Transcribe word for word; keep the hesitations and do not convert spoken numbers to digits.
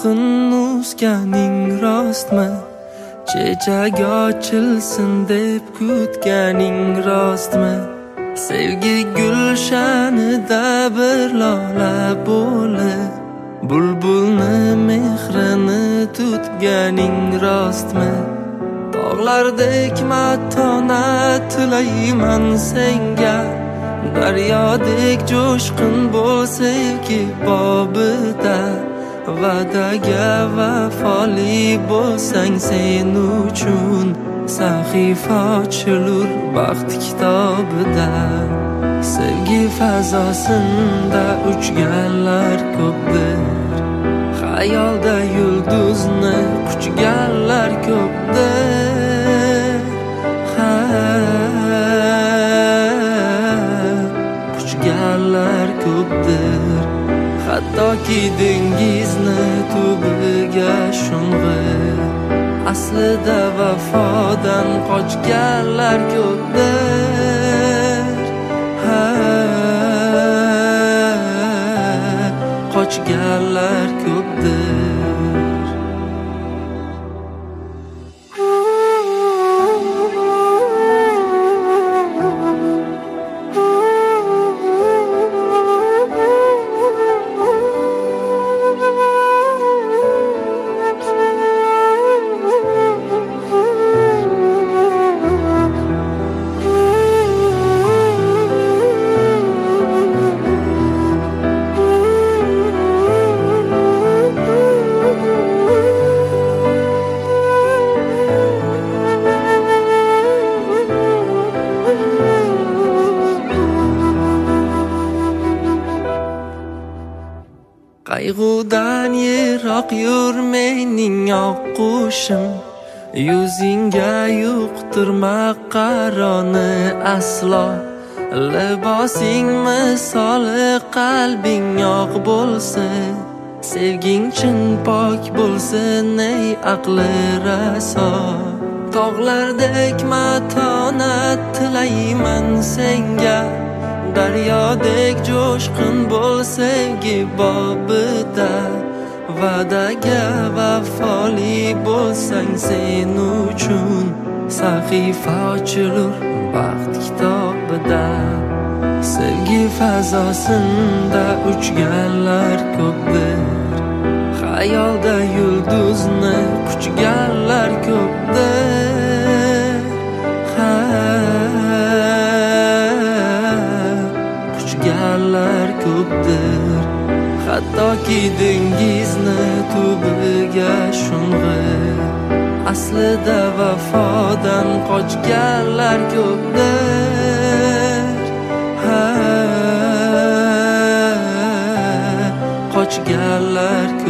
yolg'in uzganing rostmi? Chechagi ochilsin deb kutganing rostmi? Sevgi gulshanida bir lola bo'lib bulbulni mehrini tutganing rostmi? Tog'lardek matonat tilayman senga, daryodek jo'shqin bo'l sevgi bobida. Va'daga vafoli bo'lsang sen uchun sahifa ochilur baxt kitobida. Sevgi fazosinda uchganlar ko'pdir, xayolda yulduzni quchganlar ko'pdir. Ha, quchganlar ko'pdir. Hattoki dengizni tubiga sho'ng'ib aslida vafodan qochganlar ko'pdir. Ha, qochganlar ko'pdir. Qayg'udan yiroq yur mening oqqushim, yuzingga yuqtirma qaroni aslo. Libosing misoli qalbing oq bo'lsin, sevging chin pok bo'lsin ey aqli raso. Tog'lardek matonat tilayman senga, daryodek jo'shqin bo'l sevgi bobida. Va'daga vafoli bo'lsang sen uchun sahifa ochilur baxt kitobida. Sevgi fazosinda uchganlar ko'pdir, xayolda yulduzni quchganlar ko'pdir. Ha, quchganlar ko'pdir. Hattoki dengizni tubiga sho'ng'ib aslida vafodan qochganlar ko'pdir. Ha, qochganlar ko'pdir.